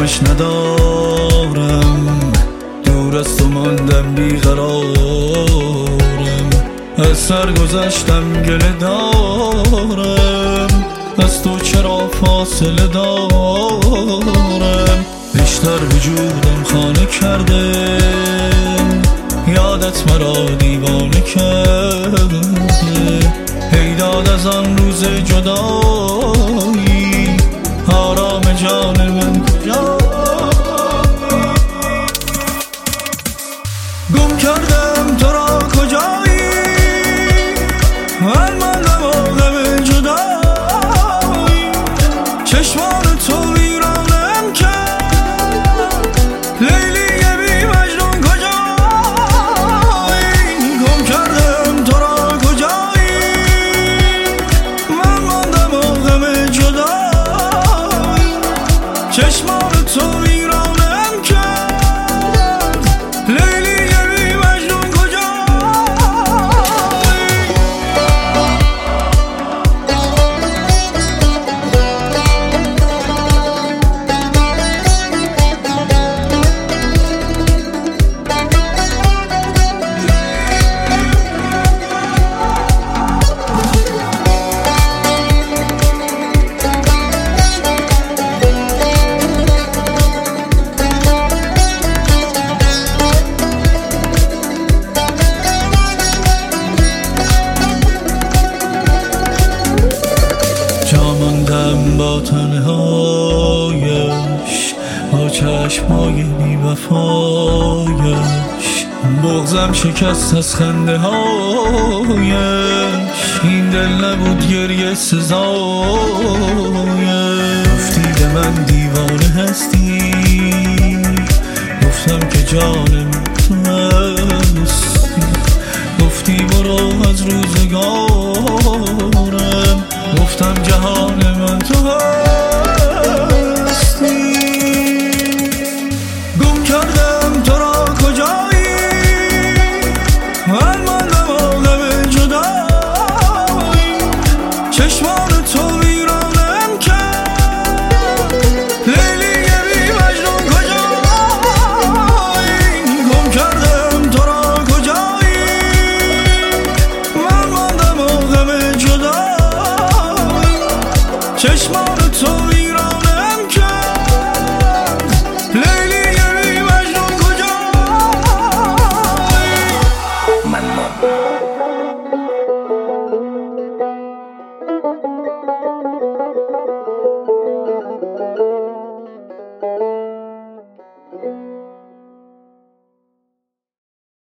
آرامش ندارم، دور از تو ماندم بیقرارم، از سر گذشتم گله دارم، از تو چرا فاصله دارم، بیشتر وجودم خانه کرده، یادت مرا دیوانه کرده، ای داد از آن روز جدایی، آرام جان من کجا؟ گم کردم تو را کجایی، من ماندم و غم جدایی، چشمان تو ویرانم کرد، لیلی بی مجنون کجایی، گم کردم تو را کجایی، من ماندم و غم جدایی، چشمان تو ویرانم کرد، لیلی بی مجنون ماندم با تنهایش، با چشمای بی وفایش، بغضم شکست از خنده هایش، این دل نبود گریه سزایش، گفتی به من دیوانه هستی، گفتم که جانم تو هستی، گفتی برو از روزگارم، گفتم جهان من تو هستی، گم کردم تو را کجایی، من ماندم و غم جدایی، چشمان تو ویرانم کرد، لیلی بی مجنون کجایی، گم کردم تو را کجایی، من ماندم و غم جدایی، چشمان تو